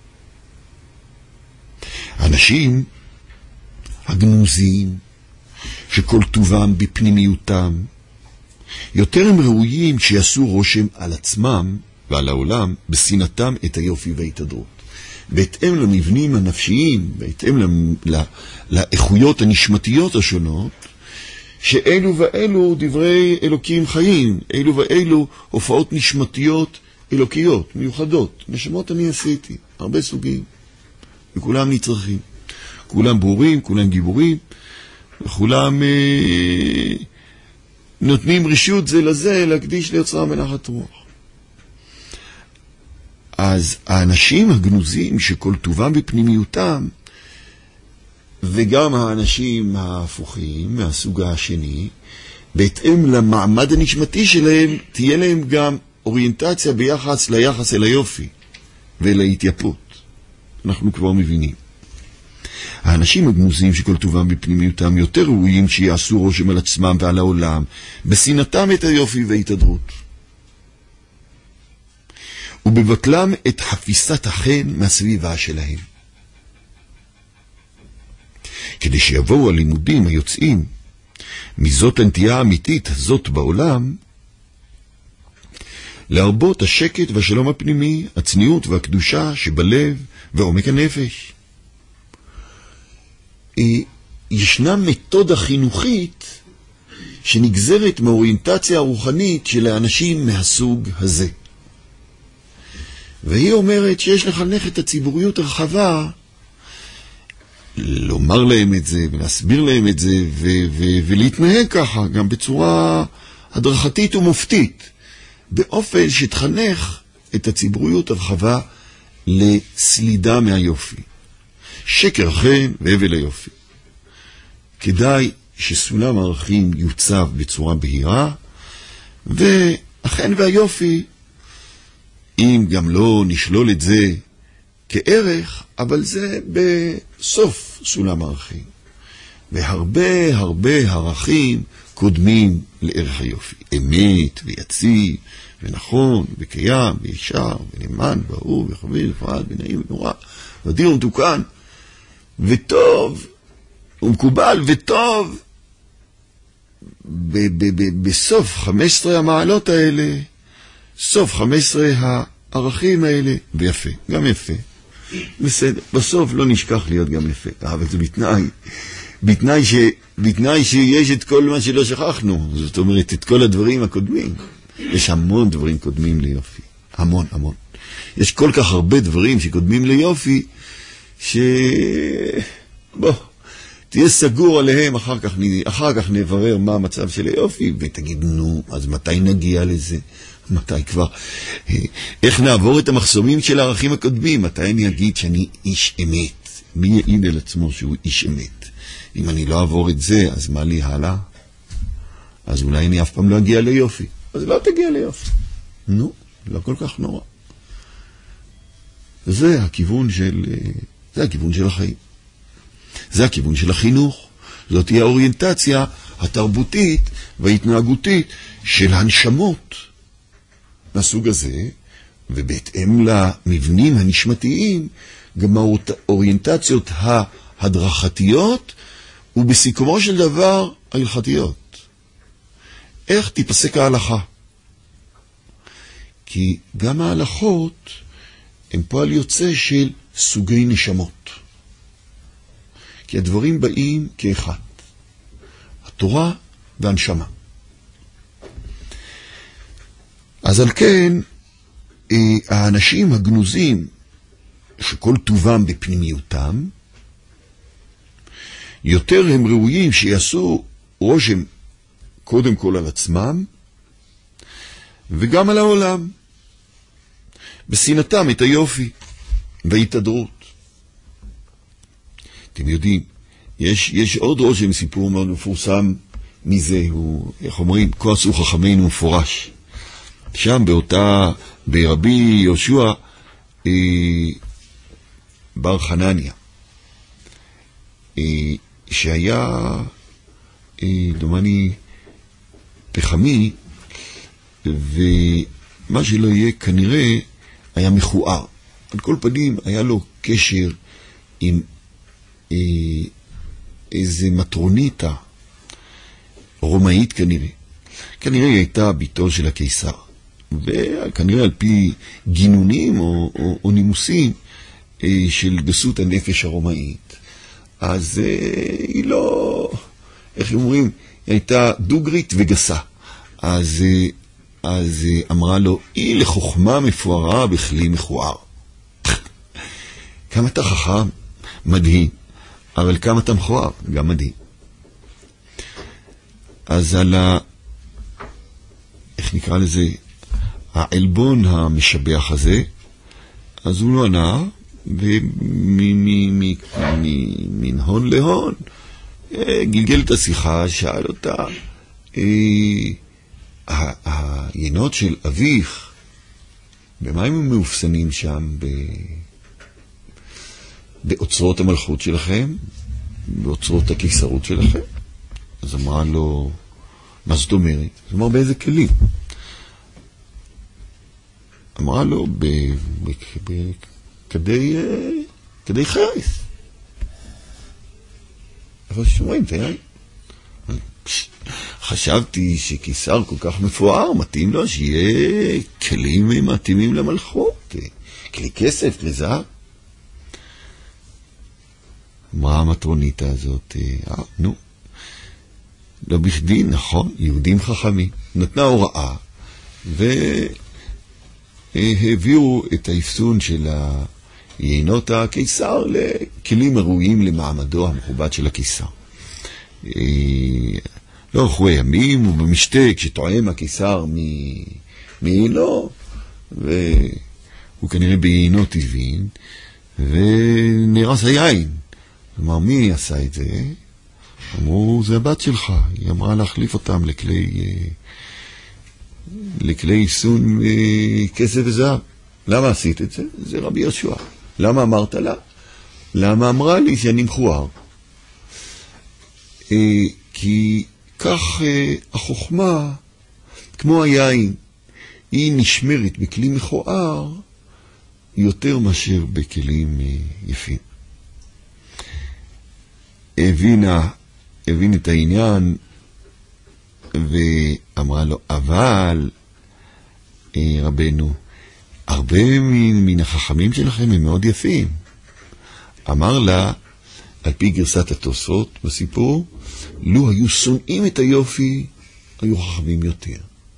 האנשים הגנוזים, שכל טובם בפנימיותם, יותר הם ראויים שיעשו רושם על עצמם ועל העולם, בסינתם את היופי וההתהדרות. בהתאם למבנים הנפשיים, בהתאם לא, לאיכויות הנשמתיות השונות, שאלו ואלו דברי אלוקים חיים, אלו ואלו הופעות נשמתיות אלוקיות, מיוחדות. נשמות אני עשיתי, הרבה סוגים, וכולם נצרכים. כולם ברורים, כולם גיבורים, וכולם אה, נותנים רשות זה לזה להקדיש ליוצרם בנחת רוח. אז האנשים הגנוזים שכל טובם בפנימיותם, וגם האנשים ההפוכים מהסוג השני, בהתאם למעמד הנשמתי שלהם, תהיה להם גם אוריינטציה ביחס ליחס אל היופי ולהתייפות. אנחנו כבר מבינים. האנשים הגנוזים שכל טובם בפנימיותם יותר ראויים שיעשו רושם על עצמם ועל העולם, בסינתם את היופי וההתהדרות. ובבטלם את חפיסת החן מהסביבה שלהם. כדי שיבואו הלימודים היוצאים מזאת הנטייה האמיתית הזאת בעולם, להרבות השקט והשלום הפנימי, הצניעות והקדושה שבלב ועומק הנפש. ישנה מתודה חינוכית שנגזרת מאוריינטציה הרוחנית של האנשים מהסוג הזה. והיא אומרת שיש לחנך את הציבוריות הרחבה, לומר להם את זה ולהסביר להם את זה ו- ו- ולהתנהג ככה גם בצורה הדרכתית ומופתית, באופן שתחנך את הציבוריות הרחבה לסלידה מהיופי. שקר חן והבל היופי. כדאי שסולם הערכים יוצב בצורה בהירה, והחן והיופי, אם גם לא נשלול את זה כערך, אבל זה בסוף סולם הערכים. והרבה הרבה ערכים קודמים לערך היופי. אמת ויציב ונכון וקיים וישר ונאמן ברור וחביב ופרט ונעים ונורא ודיר ומתוקן וטוב ומקובל וטוב. ב- ב- ב- בסוף חמש עשרה המעלות האלה, סוף חמש עשרה הערכים האלה, ויפה, גם יפה. בסדר, בסוף לא נשכח להיות גם יפה, אבל זה בתנאי, בתנאי, ש, בתנאי שיש את כל מה שלא שכחנו, זאת אומרת, את כל הדברים הקודמים. יש המון דברים קודמים ליופי, המון, המון. יש כל כך הרבה דברים שקודמים ליופי, ש... בוא, תהיה סגור עליהם, אחר כך, אחר כך נברר מה המצב של היופי, ותגיד, נו, אז מתי נגיע לזה? מתי כבר? איך נעבור את המחסומים של הערכים הקודמים? מתי אני אגיד שאני איש אמת? מי יעיד על עצמו שהוא איש אמת? אם אני לא אעבור את זה, אז מה לי הלאה? אז אולי אני אף פעם לא אגיע ליופי. אז לא תגיע ליופי. נו, לא כל כך נורא. זה הכיוון של, זה הכיוון של החיים. זה הכיוון של החינוך. זאת היא האוריינטציה התרבותית וההתנהגותית של הנשמות מהסוג הזה, ובהתאם למבנים הנשמתיים, גם האוריינטציות ההדרכתיות, ובסיכומו של דבר ההלכתיות. איך תיפסק ההלכה? כי גם ההלכות הם פועל יוצא של סוגי נשמות. כי הדברים באים כאחד. התורה והנשמה. אז על כן, האנשים הגנוזים, שכל טובם בפנימיותם, יותר הם ראויים שיעשו רושם קודם כל על עצמם, וגם על העולם, בשנאתם את היופי וההתהדרות. אתם יודעים, יש, יש עוד רושם, סיפור מאוד מפורסם מזה, הוא, איך אומרים, כה עשו חכמינו מפורש. שם באותה, ברבי יהושע אה, בר חנניה, אה, שהיה, אה, דומני, פחמי, ומה שלא יהיה כנראה היה מכוער. על כל פנים היה לו קשר עם אה, איזה מטרוניטה רומאית כנראה. כנראה היא הייתה ביתו של הקיסר. וכנראה על פי גינונים או, או, או נימוסים אה, של גסות הנפש הרומאית. אז אה, היא לא, איך אומרים, היא הייתה דוגרית וגסה. אז, אה, אז אה, אמרה לו, היא לחוכמה מפוארה בכלי מכוער. כמה אתה חכם? מדהים. אבל כמה אתה מכוער? גם מדהים. אז על ה... איך נקרא לזה? העלבון המשבח הזה, אז הוא לא ענה, ומן הון להון, גלגל את השיחה, שאל אותה, העיינות של אביך, במה הם מאופסנים שם? באוצרות המלכות שלכם? באוצרות הקיסרות שלכם? אז אמרה לו, מה זאת אומרת? זאת אומרת, באיזה כלים? אמרה לו, ב, ב, ב, כדי, כדי חרס. אבל שומעים, תראי. חשבתי שקיסר כל כך מפואר, מתאים לו שיהיה כלים מתאימים למלכות. כלי כסף, כלי זהב. אמרה המטרונית הזאת, אה, נו. לא בכדי, נכון, יהודים חכמים. נתנה הוראה, והביאו את האפסון של יינות הקיסר לכלים ראויים למעמדו המכובד של הקיסר. לא אחרי ימים, ובמשתה, כשתואם הקיסר מיינו, והוא כנראה ביינות הבין, ונרס היין. אמר, מי עשה את זה? אמרו, זה הבת שלך. היא אמרה להחליף אותם לכלי, לכלי אפסון כסף וזהב. למה עשית את זה? זה רבי יהושע. למה אמרת לה? למה אמרה לי שאני מכוער? כי כך החוכמה, כמו היין, היא נשמרת בכלי מכוער יותר מאשר בכלים יפים. הבינה, הבין את העניין ואמרה לו, אבל רבנו, הרבה מן, מן החכמים שלכם הם מאוד יפים. אמר לה, על פי גרסת התוספות בסיפור, לו היו שונאים את היופי, היו חכמים יותר.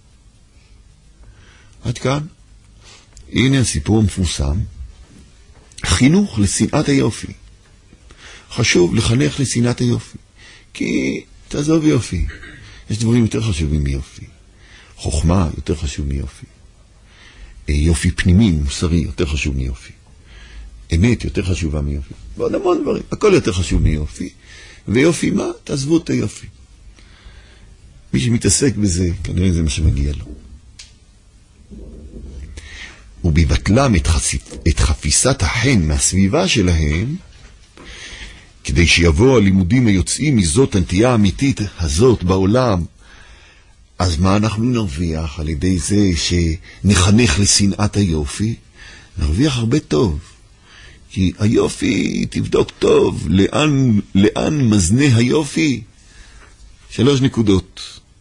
עד כאן. הנה הסיפור המפורסם. חינוך לשנאת היופי. חשוב לחנך לשנאת היופי. כי תעזוב יופי. יש דברים יותר חשובים מיופי. חוכמה יותר חשוב מיופי. יופי פנימי, מוסרי, יותר חשוב מיופי. אמת יותר חשובה מיופי. ועוד המון דברים. הכל יותר חשוב מיופי. ויופי מה? תעזבו את היופי. מי שמתעסק בזה, כנראה זה מה שמגיע לו. ובבטלם את, חשיפ... את חפיסת החן מהסביבה שלהם, כדי שיבוא הלימודים היוצאים מזאת הנטייה האמיתית הזאת בעולם, אז מה אנחנו נרוויח על ידי זה שנחנך לשנאת היופי? נרוויח הרבה טוב. כי היופי, תבדוק טוב, לאן, לאן מזנה היופי? שלוש נקודות.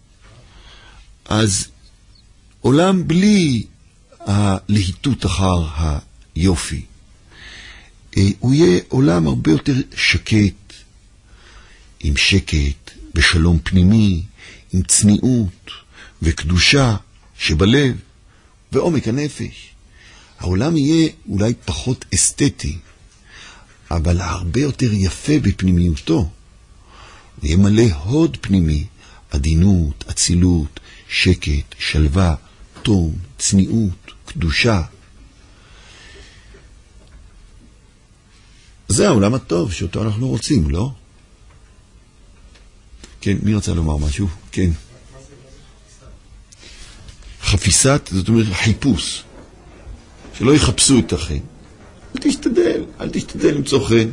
אז עולם בלי הלהיטות אחר היופי, הוא יהיה עולם הרבה יותר שקט, עם שקט, בשלום פנימי, עם צניעות וקדושה שבלב ועומק הנפש. העולם יהיה אולי פחות אסתטי, אבל הרבה יותר יפה בפנימיותו. הוא יהיה מלא הוד פנימי, עדינות, אצילות, שקט, שלווה, תום, צניעות, קדושה. זה העולם הטוב שאותו אנחנו רוצים, לא? כן, מי רוצה לומר משהו? כן. חפיסת, זאת אומרת חיפוש. שלא יחפשו את החן. אל תשתדל, אל תשתדל למצוא חן.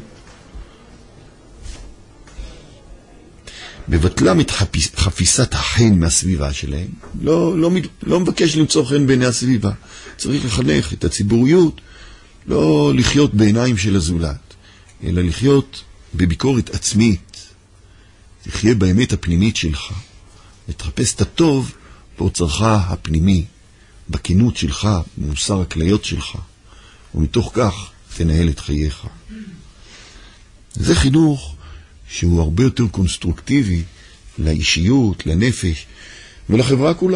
בבטלם את חפיס, חפיסת החן מהסביבה שלהם, לא, לא, לא מבקש למצוא חן בעיני הסביבה. צריך לחנך את הציבוריות, לא לחיות בעיניים של הזולת, אלא לחיות בביקורת עצמית. תחיה באמת הפנימית שלך, ותחפש את הטוב באוצרך הפנימי, בכנות שלך, במוסר הכליות שלך, ומתוך כך תנהל את חייך. זה חינוך שהוא הרבה יותר קונסטרוקטיבי לאישיות, לנפש ולחברה כולה.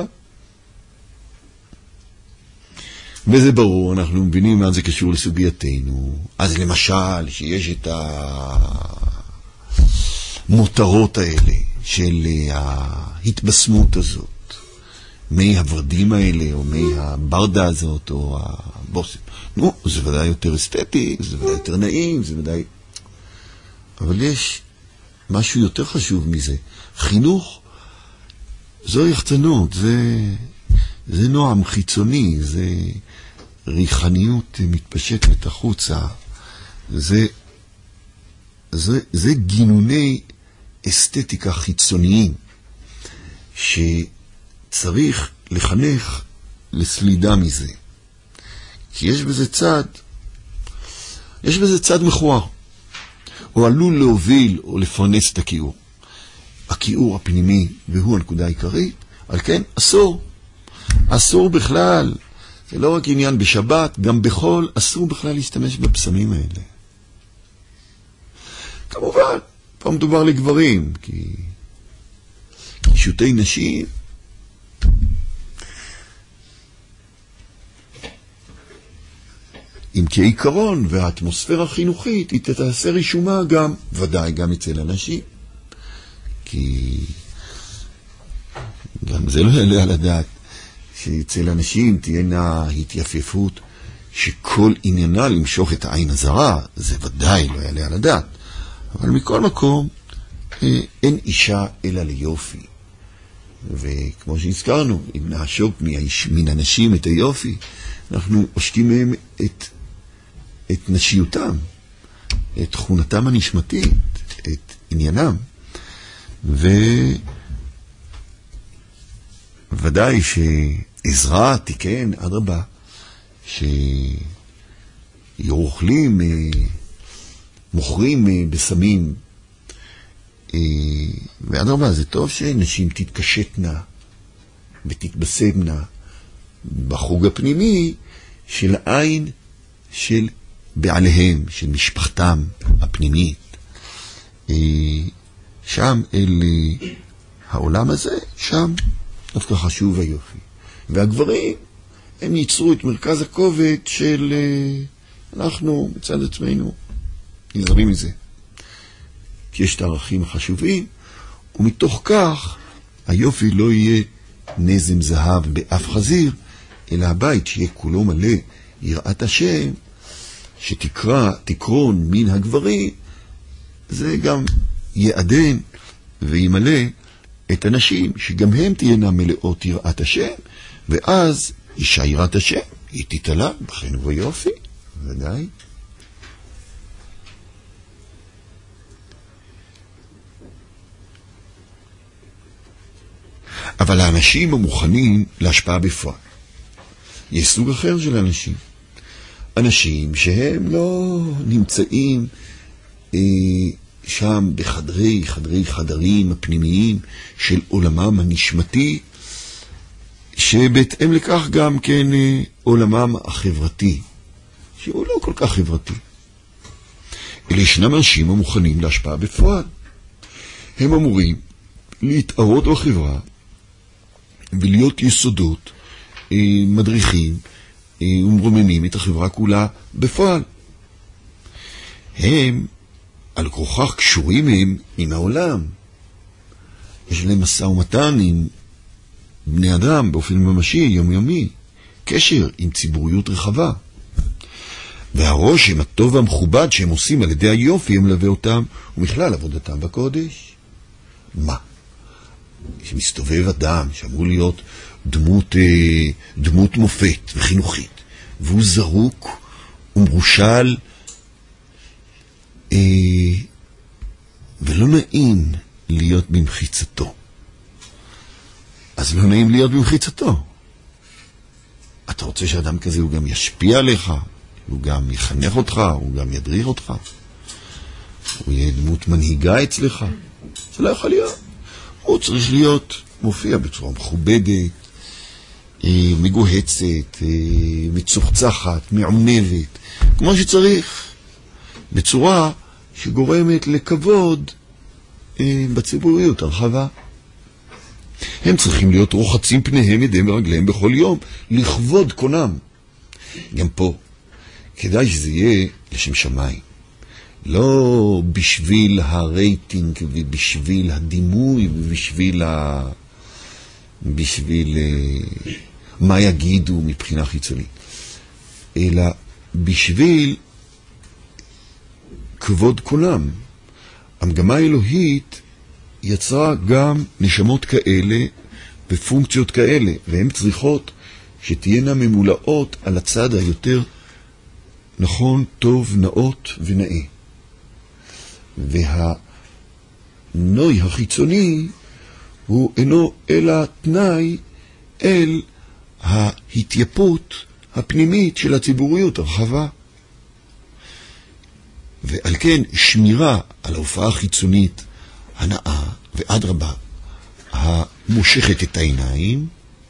וזה ברור, אנחנו מבינים מה זה קשור לסוגייתנו. אז למשל, שיש את המותרות האלה של ההתבשמות הזאת, מי הוורדים האלה, או מי הברדה הזאת, או הבוסם. נו, זה ודאי יותר אסתטי, זה ודאי יותר נעים, זה ודאי... אבל יש משהו יותר חשוב מזה. חינוך, זו יחצנות, זה, זה נועם חיצוני, זה ריחניות מתפשטת החוצה, זה, זה, זה גינוני אסתטיקה חיצוניים, שצריך לחנך לסלידה מזה. כי יש בזה צד, יש בזה צד מכוער. הוא עלול להוביל או לפרנס את הכיעור. הכיעור הפנימי, והוא הנקודה העיקרית, על כן אסור. אסור בכלל. זה לא רק עניין בשבת, גם בחול, אסור בכלל להשתמש בפסמים האלה. כמובן, פה מדובר לגברים, כי שותי נשים, אם כעיקרון והאטמוספירה החינוכית היא תעשה רישומה גם, ודאי גם אצל אנשים. כי גם זה לא יעלה על הדעת שאצל אנשים תהיינה התייפייפות שכל עניינה למשוך את העין הזרה, זה ודאי לא יעלה על הדעת. אבל מכל מקום, אין אישה אלא ליופי. וכמו שהזכרנו, אם נעשוק מן אנשים את היופי, אנחנו עושקים מהם את, את נשיותם, את תכונתם הנשמתית, את עניינם. וודאי שעזרה תיקן, אדרבה, שיורוכלים, מוכרים בסמים, ואדרבה, זה טוב שנשים תתקשטנה ותתבשמנה בחוג הפנימי של העין של בעליהם, של משפחתם הפנימית. שם אל העולם הזה, שם דווקא חשוב היופי. והגברים, הם ייצרו את מרכז הכובד של אנחנו מצד עצמנו נזרמים מזה. כי יש את הערכים החשובים, ומתוך כך היופי לא יהיה נזם זהב באף חזיר, אלא הבית שיהיה כולו מלא יראת השם, שתקרא, תקרון מן הגברים, זה גם יעדן וימלא את הנשים, שגם הם תהיינה מלאות יראת השם, ואז אישה יראת השם, היא תתעלה בחן וביופי, ודאי. אבל האנשים המוכנים להשפעה בפועל. יש סוג אחר של אנשים. אנשים שהם לא נמצאים אה, שם בחדרי, חדרי חדרים הפנימיים של עולמם הנשמתי, שבהתאם לכך גם כן אה, עולמם החברתי, שהוא לא כל כך חברתי. אלה ישנם אנשים המוכנים להשפעה בפועל. הם אמורים להתערות בחברה, ולהיות יסודות, מדריכים ומרוממים את החברה כולה בפועל. הם, על כרוכך קשורים הם עם העולם. יש להם משא ומתן עם בני אדם באופן ממשי, יומיומי, קשר עם ציבוריות רחבה. והרושם הטוב והמכובד שהם עושים על ידי היופי, הם מלווה אותם, ומכלל עבודתם בקודש. מה? שמסתובב אדם שאמור להיות דמות, דמות מופת וחינוכית, והוא זרוק ומרושל, ולא נעים להיות במחיצתו. אז לא נעים להיות במחיצתו. אתה רוצה שאדם כזה הוא גם ישפיע עליך, הוא גם יחנך אותך, הוא גם ידריך אותך, הוא יהיה דמות מנהיגה אצלך. זה לא יכול להיות. הוא צריך להיות מופיע בצורה מכובדת, מגוהצת, מצוחצחת, מעונבת, כמו שצריך, בצורה שגורמת לכבוד בציבוריות הרחבה. הם צריכים להיות רוחצים פניהם ידיהם ורגליהם בכל יום, לכבוד קונם. גם פה, כדאי שזה יהיה לשם שמיים. לא בשביל הרייטינג ובשביל הדימוי ובשביל ה... בשביל uh, מה יגידו מבחינה חיצונית, אלא בשביל כבוד קונם. המגמה האלוהית יצרה גם נשמות כאלה ופונקציות כאלה, והן צריכות שתהיינה ממולאות על הצד היותר נכון, טוב, נאות ונאה. והנוי החיצוני הוא אינו אלא תנאי אל ההתייפות הפנימית של הציבוריות הרחבה. ועל כן שמירה על ההופעה החיצונית הנאה ואדרבה המושכת את העיניים,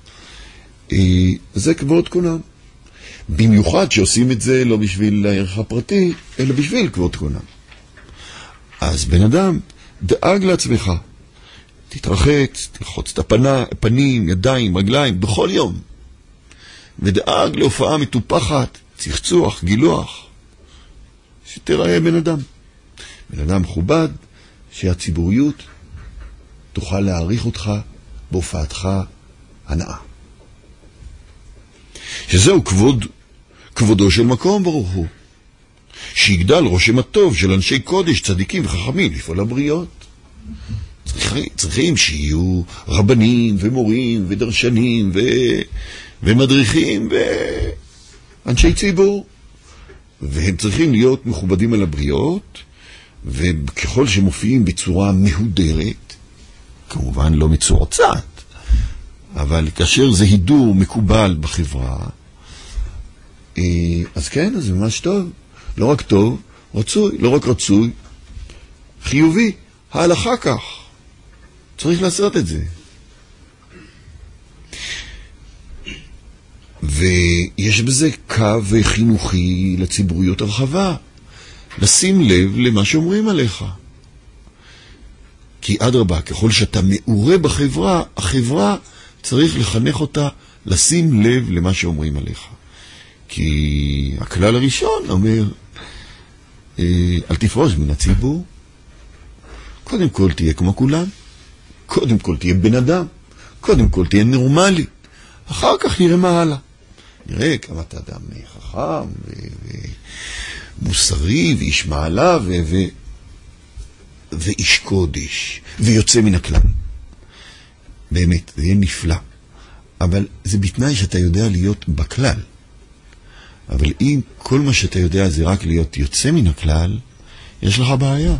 זה כבוד קונם. במיוחד שעושים את זה לא בשביל הערך הפרטי, אלא בשביל כבוד קונם. אז בן אדם, דאג לעצמך, תתרחץ, תלחוץ את הפנה, הפנים, ידיים, רגליים, בכל יום. ודאג להופעה מטופחת, צחצוח, גילוח, שתראה בן אדם. בן אדם מכובד, שהציבוריות תוכל להעריך אותך בהופעתך הנאה. שזהו כבוד, כבודו של מקום ברוך הוא. שיגדל רושם הטוב של אנשי קודש, צדיקים וחכמים לפעול הבריות. צריכים, צריכים שיהיו רבנים ומורים ודרשנים ו... ומדריכים ואנשי ציבור. והם צריכים להיות מכובדים על הבריות, וככל שמופיעים בצורה מהודרת, כמובן לא מצועצעת, אבל כאשר זה הידור מקובל בחברה, אז כן, אז זה ממש טוב. לא רק טוב, רצוי, לא רק רצוי, חיובי, ההלכה כך. צריך לעשות את זה. ויש בזה קו חינוכי לציבוריות הרחבה. לשים לב למה שאומרים עליך. כי אדרבה, ככל שאתה מעורה בחברה, החברה צריך לחנך אותה לשים לב למה שאומרים עליך. כי הכלל הראשון אומר, אל תפרוש מן הציבור. קודם כל תהיה כמו כולם. קודם כל תהיה בן אדם. קודם כל תהיה נורמלי. אחר כך נראה מה הלאה. נראה כמה אתה אדם חכם ומוסרי ואיש מעלה ו... ו... ואיש קודש ויוצא מן הכלל. באמת, זה יהיה נפלא. אבל זה בתנאי שאתה יודע להיות בכלל. אבל אם כל מה שאתה יודע זה רק להיות יוצא מן הכלל, יש לך בעיה.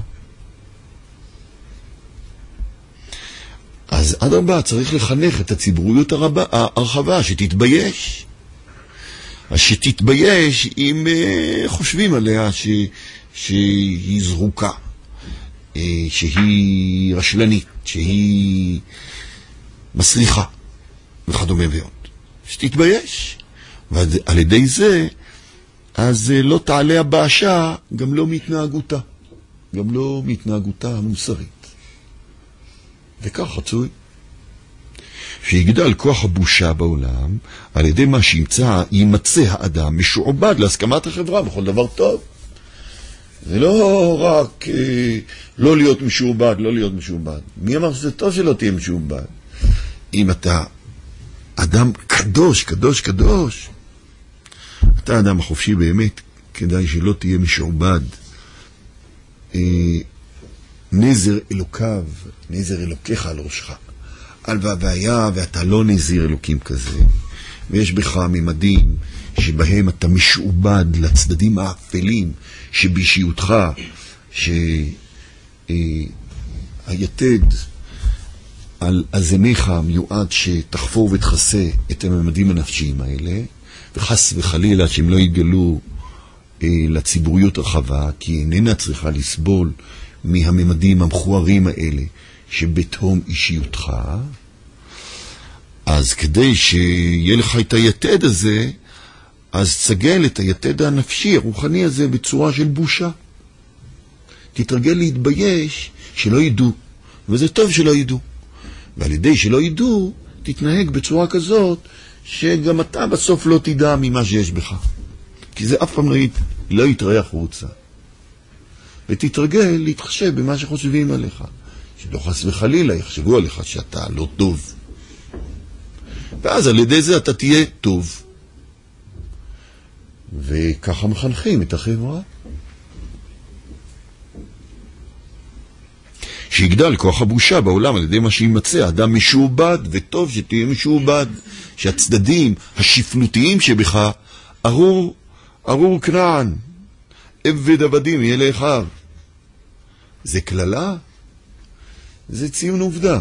אז עד הבא צריך לחנך את הציבוריות הרבה, הרחבה, שתתבייש. אז שתתבייש אם uh, חושבים עליה ש, שהיא זרוקה, uh, שהיא רשלנית, שהיא מסריחה, וכדומה ועוד. שתתבייש. ועל ידי זה, אז uh, לא תעלה הבאשה, גם לא מתנהגותה. גם לא מתנהגותה המוסרית. וכך רצוי. שיגדל כוח הבושה בעולם, על ידי מה שימצא, יימצא האדם משועבד להסכמת החברה בכל דבר טוב. זה לא רק אה, לא להיות משועבד, לא להיות משועבד. מי אמר שזה טוב שלא תהיה משועבד? אם אתה אדם קדוש, קדוש, קדוש, אתה אדם החופשי באמת, כדאי שלא תהיה משועבד. אה, נזר אלוקיו, נזר אלוקיך על ראשך. הלוואה והיה, ואתה לא נזיר אלוקים כזה. ויש בך ממדים שבהם אתה משועבד לצדדים האפלים שבאישיותך, שהיתד על אזניך מיועד שתחפור ותחסה את הממדים הנפשיים האלה, וחס וחלילה שהם לא יגלו אה, לציבוריות רחבה, כי איננה צריכה לסבול מהממדים המכוערים האלה שבתהום אישיותך. אז כדי שיהיה לך את היתד הזה, אז תסגל את היתד הנפשי, הרוחני הזה, בצורה של בושה. תתרגל להתבייש שלא ידעו, וזה טוב שלא ידעו. ועל ידי שלא ידעו, תתנהג בצורה כזאת, שגם אתה בסוף לא תדע ממה שיש בך. כי זה אף פעם לא, ית... לא יתראה החוצה. ותתרגל להתחשב במה שחושבים עליך. שלא חס וחלילה יחשבו עליך שאתה לא טוב. ואז על ידי זה אתה תהיה טוב. וככה מחנכים את החברה. שיגדל כוח הבושה בעולם על ידי מה שימצא, אדם משועבד, וטוב שתהיה משועבד, שהצדדים השפלותיים שבך, ארור, ארור כנען, עבד עבדים יהיה לאחיו. זה כללה, זה ציון עובדה,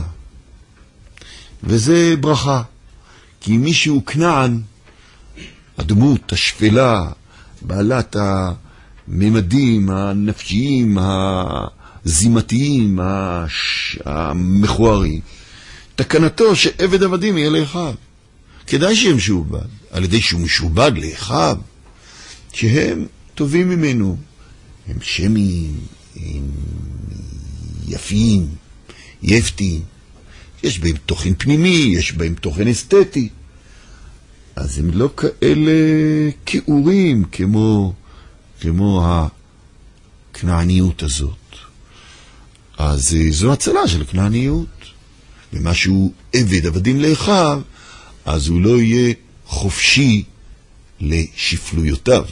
וזה ברכה. כי מישהו כנען, הדמות השפלה, בעלת הממדים הנפשיים, הזימתיים, המכוערים, תקנתו שעבד עבדים יהיה לאחיו. כדאי שהם משועבד, על ידי שהוא משועבד לאחיו, שהם טובים ממנו, הם שמים, הם יפים, יפתים, יש בהם תוכן פנימי, יש בהם תוכן אסתטי. אז הם לא כאלה כאורים כמו, כמו הכנעניות הזאת. אז זו הצלה של הכנעניות. ומה שהוא עבד עבדים לאחיו, אז הוא לא יהיה חופשי לשפלויותיו.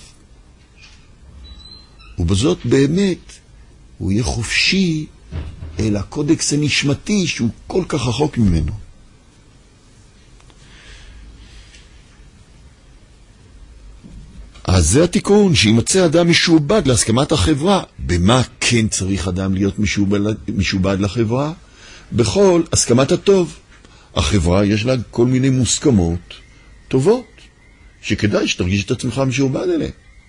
ובזאת באמת הוא יהיה חופשי אל הקודקס הנשמתי שהוא כל כך רחוק ממנו. אז זה התיקון, שימצא אדם משובד להסכמת החברה. במה כן צריך אדם להיות משובד, משובד לחברה? בכל הסכמת הטוב. החברה יש לה כל מיני מוסכמות טובות, שכדאי שתרגיש את עצמך משובד אליהן.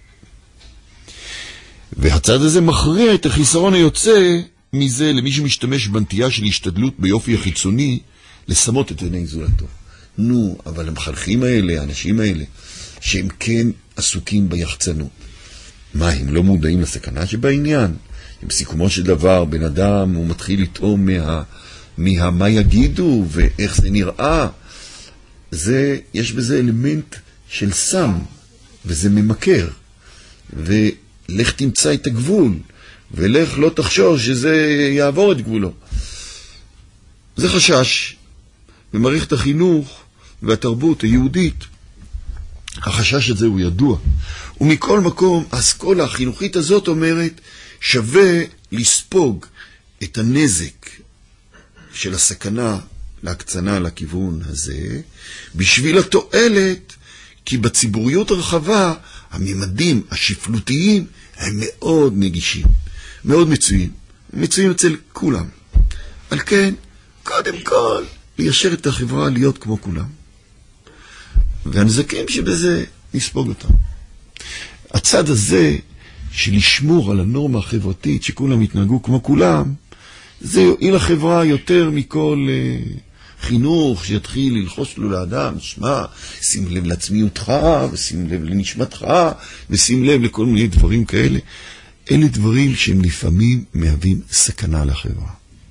והצד הזה מכריע את החיסרון היוצא מזה למי שמשתמש בנטייה של השתדלות ביופי החיצוני לשמות את עיני זולתו. נו, אבל המחנכים האלה, האנשים האלה, שהם כן עסוקים ביחצנות. מה, הם לא מודעים לסכנה שבעניין? עם סיכומו של דבר, בן אדם הוא מתחיל לטעום מה, מה, מה יגידו ואיך זה נראה. זה, יש בזה אלמנט של סם, וזה ממכר. ולך תמצא את הגבול, ולך לא תחשוש שזה יעבור את גבולו. זה חשש. במערכת החינוך והתרבות היהודית, החשש הזה הוא ידוע. ומכל מקום, האסכולה החינוכית הזאת אומרת, שווה לספוג את הנזק של הסכנה להקצנה לכיוון הזה, בשביל התועלת, כי בציבוריות הרחבה, הממדים השפלותיים הם מאוד נגישים, מאוד מצויים, מצויים אצל כולם. על כן, קודם כל, ליישר את החברה להיות כמו כולם. והנזקים שבזה נספוג אותם. הצד הזה של לשמור על הנורמה החברתית שכולם יתנהגו כמו כולם, זה יועיל לחברה יותר מכל uh, חינוך שיתחיל ללחוש לו לאדם, שמע, שים לב לעצמיותך, ושים לב לנשמתך, ושים לב לכל מיני דברים כאלה. אלה דברים שהם לפעמים מהווים סכנה לחברה.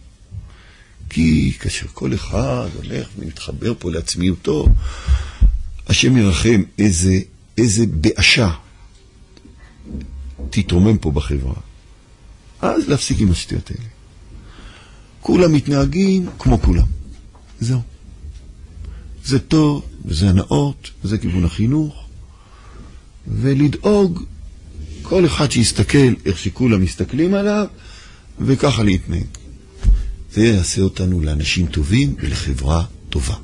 כי כאשר כל אחד הולך ומתחבר פה לעצמיותו, השם ירחם איזה, איזה באשה תתרומם פה בחברה. אז להפסיק עם השטויות האלה. כולם מתנהגים כמו כולם. זהו. זה טוב, וזה הנאות, וזה כיוון החינוך. ולדאוג כל אחד שיסתכל איך שכולם מסתכלים עליו, וככה להתנהג. זה יעשה אותנו לאנשים טובים ולחברה טובה.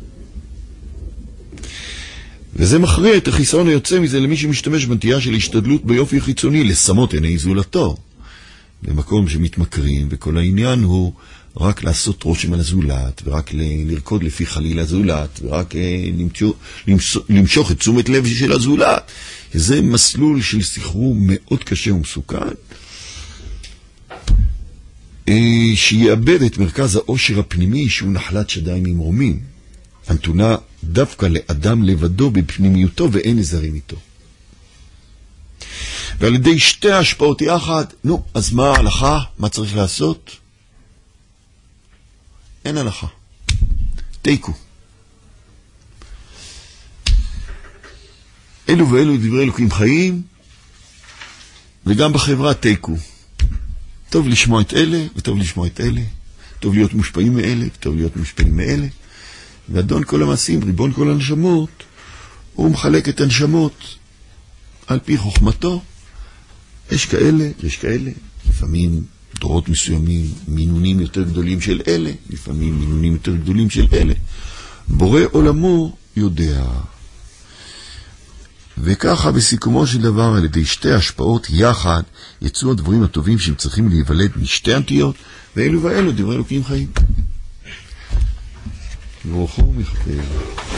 וזה מכריע את החיסרון היוצא מזה למי שמשתמש בנטייה של השתדלות ביופי חיצוני לשמות עיני זולתו. במקום שמתמכרים, וכל העניין הוא רק לעשות רושם על הזולת, ורק ל- לרקוד לפי חליל הזולת, ורק למשוך, למשוך את תשומת לב של הזולת. זה מסלול של סחרור מאוד קשה ומסוכן, שיאבד את מרכז האושר הפנימי שהוא נחלת שדיים ממרומים, הנתונה דווקא לאדם לבדו בפנימיותו ואין נזרים איתו. ועל ידי שתי ההשפעות יחד, נו, אז מה ההלכה? מה צריך לעשות? אין הלכה. תיקו. אלו ואלו דברי אלוקים חיים, וגם בחברה תיקו. טוב לשמוע את אלה, וטוב לשמוע את אלה. טוב להיות מושפעים מאלה, וטוב להיות מושפעים מאלה. ואדון כל המעשים, ריבון כל הנשמות, הוא מחלק את הנשמות על פי חוכמתו. יש כאלה, יש כאלה. לפעמים דורות מסוימים, מינונים יותר גדולים של אלה, לפעמים מינונים יותר גדולים של אלה. בורא עולמו יודע. וככה בסיכומו של דבר, על ידי שתי השפעות יחד, יצאו הדברים הטובים שהם צריכים להיוולד משתי הנטיות, ואלו ואלו דברי אלוקים חיים. ברוך הוא מחכה.